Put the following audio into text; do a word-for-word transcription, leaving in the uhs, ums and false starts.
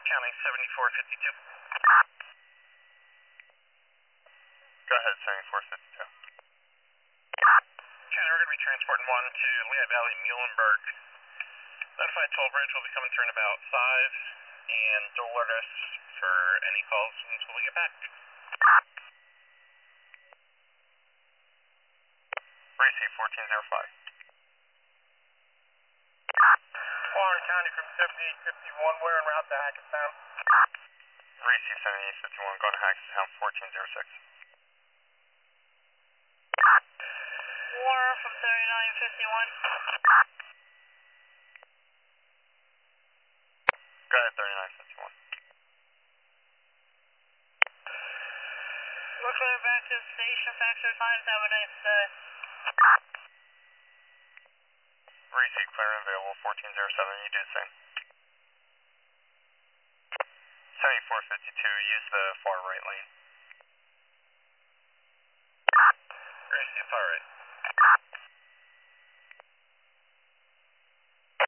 County seventy-four fifty-two. Go ahead, seventy-four fifty-two. County, we're going to be transporting one to Lehigh Valley, Muhlenberg. Notified toll bridge will be coming through in about five, and dual alert us for any calls until we get back. Receive fourteen oh five. Warren County from seventy-eight fifty-one, we're en route to Hackettstown. Receive seventy-eight fifty-one, going to Hackettstown fourteen oh six. Warren from thirty-nine fifty-one. Go ahead, thirty-nine fifty-one. We're clear back to the station. Factor times. Have a nice day. Receive clear and available fourteen oh seven. You do the same. seventy-four fifty-two, use the far right lane. Receive far right.